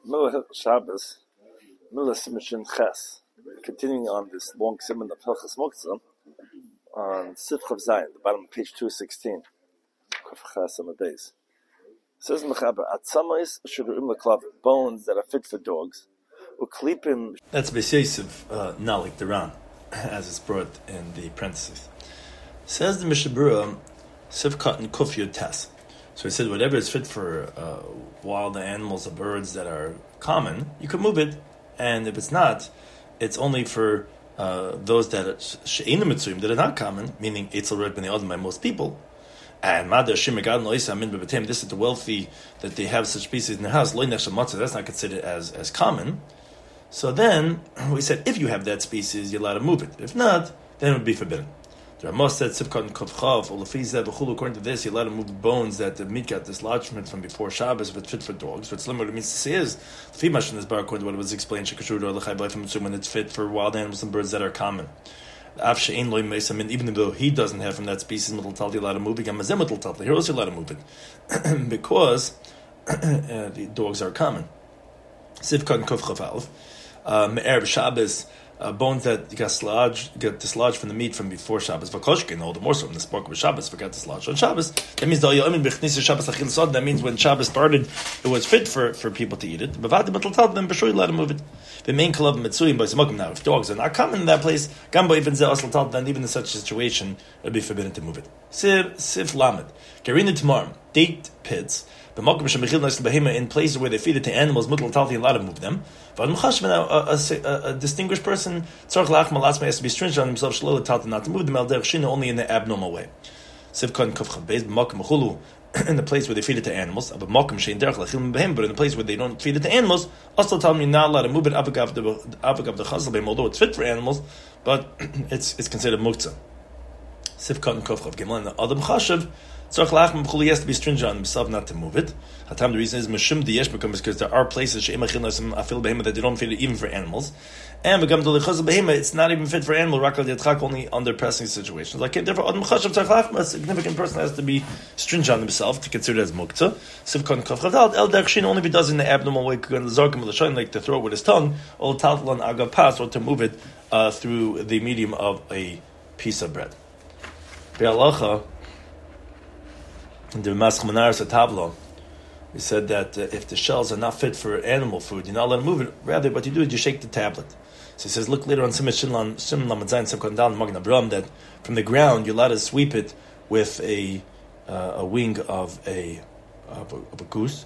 Milah Shabbos, Milah Simishin Ches, continuing on this long simon of Hilchas Moktzah, on Sif Chav Zayin, the bottom of page 216, Kuf Ches on the base. Says Mechaber, Atzamais Shudurim Leklav, bones that are fit for dogs, Uklipim. That's Beis not like the Ran, as it's brought in the parentheses. Says the Mishabura, Sivkat and Kuf Yud Tes. So he said, whatever is fit for wild animals or birds that are common, you can move it. And if it's not, it's only for those that she'ein mitzuyim, that are not common, meaning eitzel red b'nei adam by most people. And madar shimmegadan loisa min bebetem. This is the wealthy that they have such species in their house. Lo nechshav matzah. That's not considered as common. So then we said, if you have that species, you're allowed to move it. If not, then it would be forbidden. The Ramah said, Sivkat and Kovchav, according to this, you're allowed to move the bones that the meat got dislodgement from before Shabbos if it's fit for dogs. What's similar, what it means to say is, the Fimash in this bar, according to what it was explained, when it's fit for wild animals and birds that are common. Even though he doesn't have from that species, you're allowed to move it. You're also allowed to move it. Because the dogs are common. Sivkat and Kovchav, Me'er Shabbos, bones that get dislodged from the meat from before Shabbos. Vakoshkin, all the more so when the spark of Shabbos got dislodged on Shabbos. That means that means when Shabbos started, it was fit for people to eat it. Then for sure you let them move it. The main club mitzuyim by smokim. Now, if dogs are not common in that place, gamba even then even in such a situation, it would be forbidden to move it. Sif lamed, gerina tomorrow, date pits. In places where they feed it to animals, mutal allowed to move them. A distinguished person has to be stringent on himself, not to move them only in the abnormal way. In the place where they feed it to animals, but in the place where they don't feed it to animals, also tell me you're not allowed to move it although it's fit for animals, but it's considered muktzah. He has to be stringent on himself not to move it. The reason is because there are places that they don't feed it even for animals. And it's not even fit for animal, only under pressing situations. Like therefore, a significant person has to be stringent on himself to consider it as muktzah. Only if he does it in the abnormal way, like to throw it with his tongue, or to move it through the medium of a piece of bread. In the Maschel Menares Tavlo, we said that if the shells are not fit for animal food, you're not allowed to move it. Rather, what you do is you shake the tablet. So he says, look later on Simon Lamadzayin Simkon Down Magen Avraham, that from the ground you're allowed to sweep it with a wing of a goose.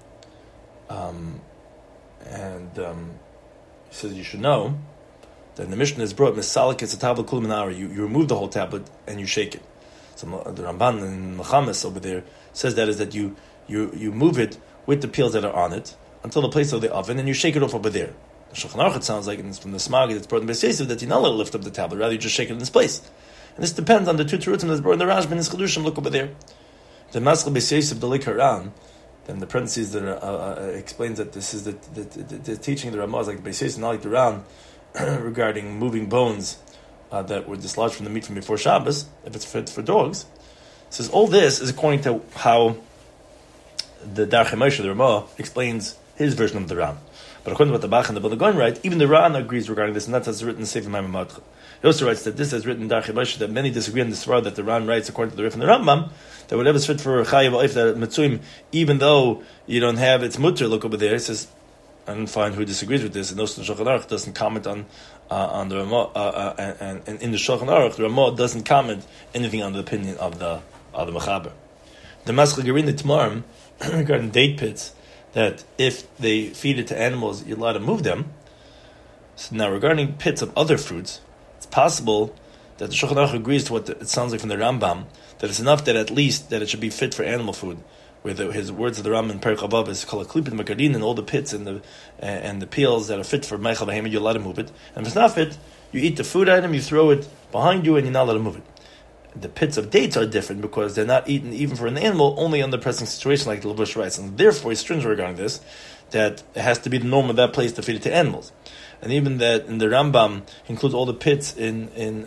He says you should know that in the Mishnah is brought Misalik is a tablet kul minara. You remove the whole tablet and you shake it. So the Ramban in Mechames over there says that is that you move it with the peels that are on it until the place of the oven, and you shake it off over there. The Shulchan Aruch, it sounds like, and it's from the Smag that's brought in Beis Yosef, that you're not allowed to lift up the tablet, rather you just shake it in its place. And this depends on the two terutim that's brought in the Rashba and his Chedushim. Look over there. The Maschel Beis Yosef the Likaran, then the parentheses that explains that this is the teaching of the Ramah is like Beis Yosef, not like the Ran, regarding moving bones that were dislodged from the meat from before Shabbos, if it's fit for dogs. It says all this is according to how the Darchei Moshe, the Ramah, explains his version of the Ran. But according to what the Bach and the Balagon write, even the Ran agrees regarding this, and that's as written in Sefer Maimon Matcha. He also writes that this is written in Darchei Moshe, that many disagree on this Svar that the Ran writes according to the Rif and the Rambam, that whatever's fit for Chayav Oif, that Mitzuyim, even though you don't have its mutter, look over there, it says, I don't find who disagrees with this, and also the Shulchan Aruch doesn't comment on the Ramah, and in the Shulchan Aruch, the Ramah doesn't comment anything on the opinion of the Mechaber. The Maschel Gerina Tamarim, regarding date pits, that if they feed it to animals, you're allowed to move them. So now regarding pits of other fruits, it's possible that the Shulchan Aruch agrees to what it sounds like from the Rambam, that it's enough that at least that it should be fit for animal food, where his words of the Rambam in Perek Avav is called a klipit makadin, and all the pits and the peels that are fit for meichel v'hemed, you're allowed to move it. And if it's not fit, you eat the food item, you throw it behind you, and you're not allowed to move it. The pits of dates are different because they're not eaten even for an animal, only under pressing situation like the Levush writes. And therefore, he's stringent regarding this, that it has to be the norm of that place to feed it to animals. And even that in the Rambam includes all the pits in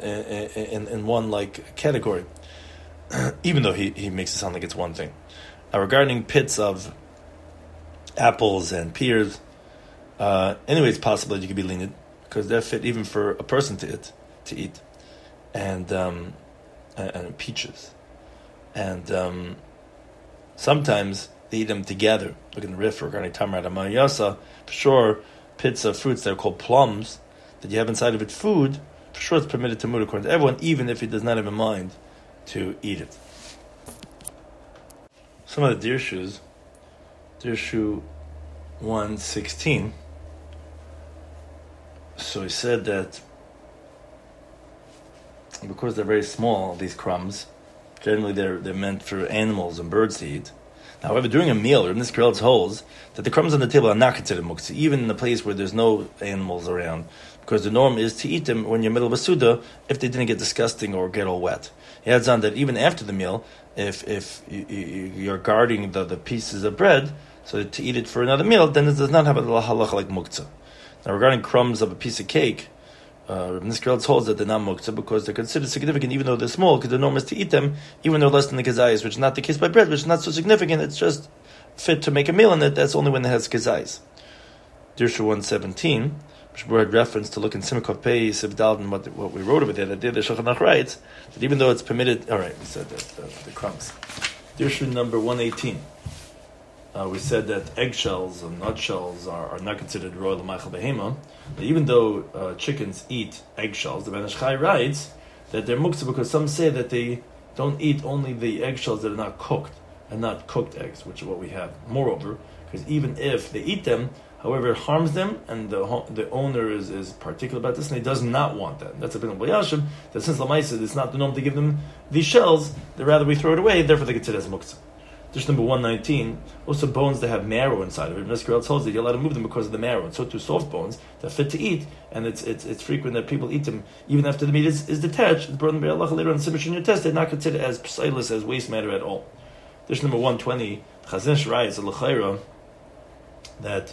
one like category, even though he makes it sound like it's one thing. Regarding pits of apples and pears, Anyway, it's possible that you could be lenient because they're fit even for a person to eat, and peaches, and sometimes they eat them together. Look in the Rif regarding Tamar Amayasa. For sure, pits of fruits that are called plums that you have inside of it food. For sure, it's permitted to move according to everyone, even if he does not have in mind to eat it. Some of the Dirshu 116. So he said that because they're very small, these crumbs, generally they're meant for animals and birds to eat. Now, however, during a meal, Rav Nisker holds that the crumbs on the table are not considered muktzah, even in a place where there's no animals around, because the norm is to eat them when you're in the middle of a suda if they didn't get disgusting or get all wet. He adds on that even after the meal, if you're guarding the pieces of bread, so to eat it for another meal, then it does not have a halacha like muktzah. Now, regarding crumbs of a piece of cake, Rav Nisker holds that they're not muktzah because they're considered significant even though they're small, because the norm is to eat them even though they're less than the kezayis, which is not the case by bread, which is not so significant. It's just fit to make a meal in it. That's only when it has kezayis. Dirshu 117, which we had reference to look in Simcha Pei Sibdal and what we wrote over there. That the Shulchan Aruch writes that even though it's permitted, all right, we said that the crumbs. Dirshu number 118. We said that eggshells and nutshells are not considered royal l'maichel behema. Even though chickens eat eggshells, the Ben Ish Chai writes that they're muktzah because some say that they don't eat only the eggshells that are not cooked and not cooked eggs, which is what we have. Moreover, because even if they eat them, however, it harms them, and the owner is particular about this, and he does not want that. That's a bit of Yashim, that since Lamaisa it's not the norm to give them these shells, they'd rather we throw it away, therefore they consider it as muktzah. Dish number 119, also bones that have marrow inside of it. Mr. tells that you're allowed to move them because of the marrow. And so too soft bones that fit to eat, and it's frequent that people eat them even after the meat is detached. It's brought in later on Sibush in your test. They're not considered as psilus, as waste matter at all. Dish number 120, Chazon writes a l'chayra that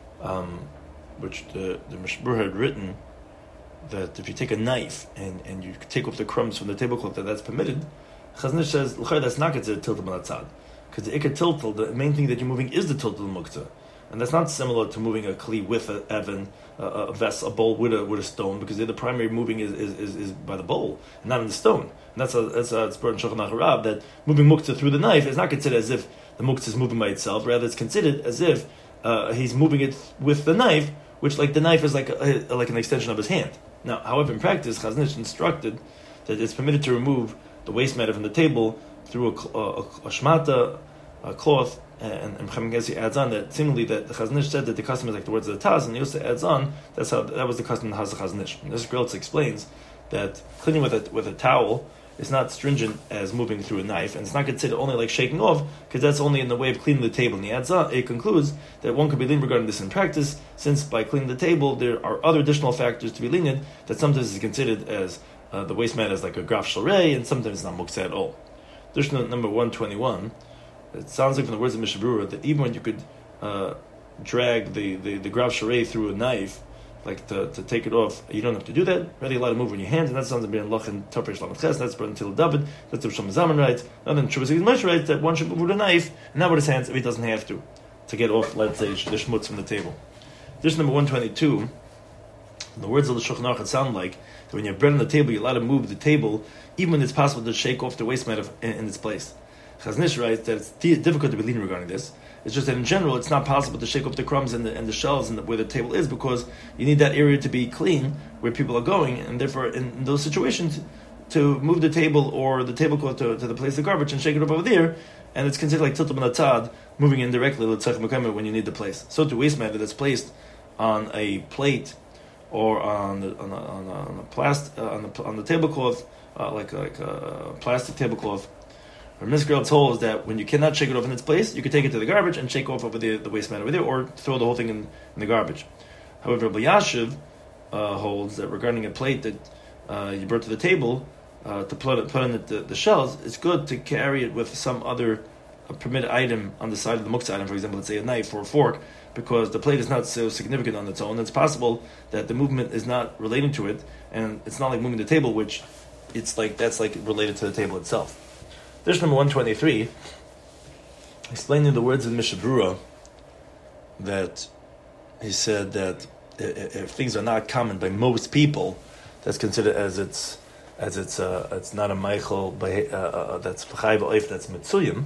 which the Mishbur had written that if you take a knife and you take off the crumbs from the tablecloth, that's permitted. Chazon says l'chayra that's not considered tiltal malatzad. Because the ikar tiltal, the main thing that you're moving is the tiltal muktzah, and that's not similar to moving a kli with an evan, a bowl with a stone, because the primary moving is by the bowl, and not in the stone. And that's it's brought in Shulchan Aruch that moving muktzah through the knife is not considered as if the muktzah is moving by itself. Rather, it's considered as if he's moving it with the knife, which like the knife is like an extension of his hand. Now, however, in practice, Chazon Ish instructed that it's permitted to remove the waste matter from the table through a shmata, a cloth, and Chaim Gezi adds on that seemingly that the Chazon Ish said that the custom is like the words of the Taz, and he also adds on that was the custom of the Chazon Ish. And this Griltz explains that cleaning with a towel is not stringent as moving through a knife, and it's not considered only like shaking off, because that's only in the way of cleaning the table. And he adds on, it concludes that one could be lenient regarding this in practice, since by cleaning the table there are other additional factors to be lenient that sometimes is considered as the waste matter as like a graf shalrei, and sometimes it's not muktzah at all. Dirshu number 121. It sounds like from the words of Mishabura that even when you could drag the graf sharei through a knife, like to take it off, you don't have to do that. Really allowed to move in your hands, and that sounds like being loch and toperish lamet ches. That's brought until David. That's what Shlomo Zalman writes. Not in Shuvah Moshe writes that one should move with a knife and not with his hands if he doesn't have to get off, let's say, the shmutz from the table. This number 122. The words of the Shulchan Aruch sound like that when you have bread on the table, you're allowed to move the table even when it's possible to shake off the waste matter in its place. Chazon Ish writes that it's difficult to be lenient regarding this. It's just that in general, it's not possible to shake off the crumbs and the shells and where the table is, because you need that area to be clean where people are going, and therefore in those situations to move the table or the tablecloth to the place of garbage and shake it up over there, and it's considered like tiltum b'natzad, moving indirectly when you need the place. So to waste matter that's placed on a plate or on the tablecloth, like a plastic tablecloth. Mr. holds that when you cannot shake it off in its place, you can take it to the garbage and shake off over the waste matter over there, or throw the whole thing in the garbage. However, Yashiv holds that regarding a plate that you brought to the table to put in the shells, it's good to carry it with some other permitted item on the side of the muktzah item, for example, let's say a knife or a fork, because the plate is not so significant on its own. It's possible that the movement is not relating to it, and it's not like moving the table, which that's related to the table itself. Dish number 123, explaining the words in Mishabura that he said that if things are not common by most people, that's considered as it's not a Michael that's Chayv Oif, that's Mitzuyim.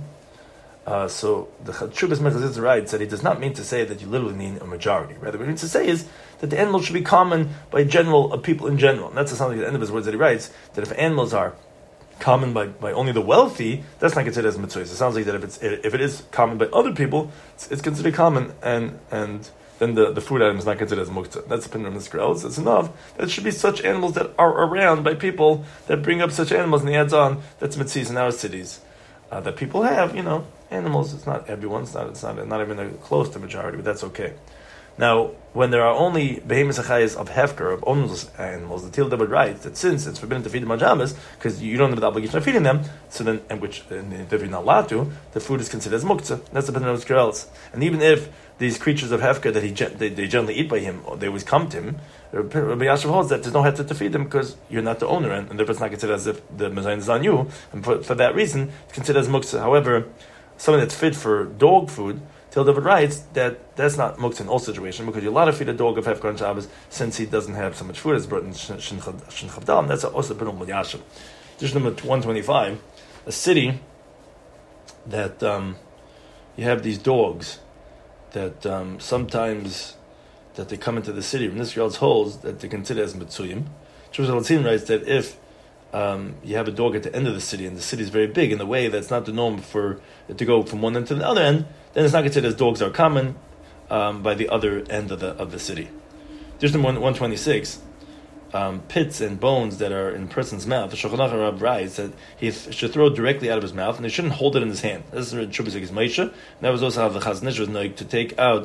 So the Chubas Mechazitz writes that he does not mean to say that you literally need a majority. Rather, what he means to say is that the animals should be common by people in general. And that's something at the end of his words that he writes, that if animals are common by only the wealthy, that's not considered as mitzvah. It sounds like that if it is common by other people, it's considered common, and then the food item is not considered as muktzah. That's the opinion of Mr. Ellis. It's enough that it should be such animals that are around by people that bring up such animals, and he adds on that's mitzvahs in our cities that people have. Animals. It's not everyone. It's not even close to majority, but that's okay. Now, when there are only behemoths achayas of hefker, of ownless animals, the Tilda would write that since it's forbidden to feed them majamas, because you don't have the obligation of feeding them, so then, if you're not allowed to, the food is considered as muktzah. That's the opinion of Skirels. And even if these creatures of hefker that they generally eat by him, or they always come to him, Rabbi Yashav holds that there's no heter to feed them because you're not the owner, and therefore it's not considered as if the mazayin is on you, and for that reason, it's considered as muktzah. However, something that's fit for dog food, Till David writes that that's not muktzah in all situations, because you're allowed to feed a dog of hefker on Shabbos since he doesn't have so much food as brought in Shin Chavdal. That's also been on Yashav. Dish number 125, a city that you have these dogs that sometimes that they come into the city. From this Yal's holds that they consider as mitzuyim. Jerusalem writes that if you have a dog at the end of the city, and the city is very big in a way that's not the norm for it to go from one end to the other end, then it's not considered as dogs are common by the other end of the city. There's number 126. Pits and bones that are in a person's mouth. The Shulchan Aruch Rab writes that he should throw it directly out of his mouth, and they shouldn't hold it in his hand. This is Shubas Moshe. And that was also how the Chazon Ish was known to take out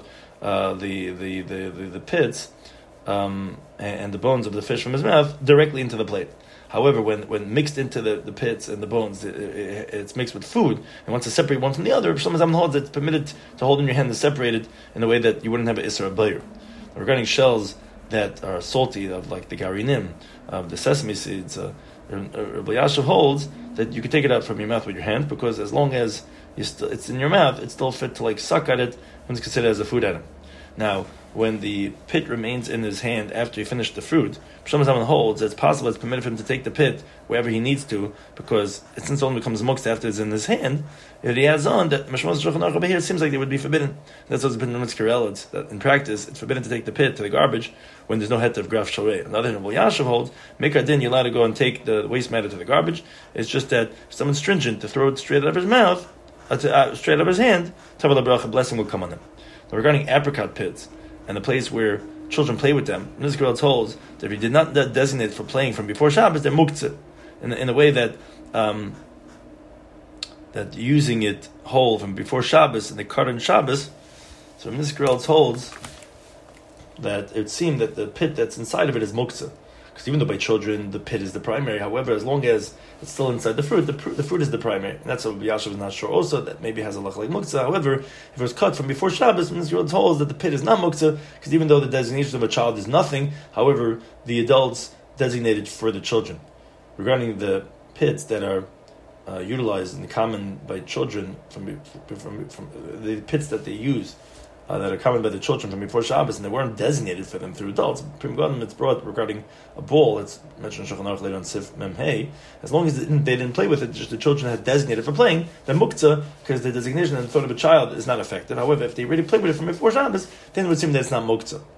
the pits and the bones of the fish from his mouth directly into the plate. However, when mixed into the pits and the bones, it's mixed with food, and once to separate one from the other, some holds it's permitted to hold in your hand and separate it in a way that you wouldn't have an Isra Bayr. Regarding shells that are salty, of like the garinim, of the sesame seeds, Rabbi Yashav holds that you can take it out from your mouth with your hand, because as long as it's in your mouth, it's still fit to suck at it when it's considered as a food item. Now, when the pit remains in his hand after he finished the fruit, Shlomo holds that it's possible, it's permitted for him to take the pit wherever he needs to, because since it only becomes muktzah after it's in his hand, if he adds on that Mishmos Shulchan Aruch over here, it seems like they would be forbidden. That's what's been in Mitzvah, that in practice, it's forbidden to take the pit to the garbage when there's no heter of graf shalei. On the other hand, Yashav holds, Mikar Din, you're allowed to go and take the waste matter to the garbage. It's just that if someone's stringent to throw it straight out of his mouth, straight out of his hand, Tavala Bracha, blessing will come on them. Now, regarding apricot pits, and the place where children play with them, this girl holds that if you did not designate for playing from before Shabbos, they're muktzah, in a way that that using it whole from before Shabbos and they cut on Shabbos. So this girl holds that it seemed that the pit that's inside of it is muktzah, because even though by children the pit is the primary, however, as long as it's still inside the fruit is the primary. And that's what Yashav is not sure also, that maybe has a lach like muktzah. However, if it was cut from before Shabbos, this girl holds that the pit is not muktzah, because even though the designation of a child is nothing, however, the adults designated for the children. Regarding the pits that are utilized and common by children from the pits that they use, that are common by the children from before Shabbos, and they weren't designated for them through adults. Prim Godim, it's brought regarding a bowl, it's mentioned in Shulchan Aruch later on Sif Mem Hey, as long as they didn't play with it, just the children had designated for playing, then muktzah, because the designation and the thought of a child is not affected. However, if they really played with it from before Shabbos, then it would seem that it's not muktzah.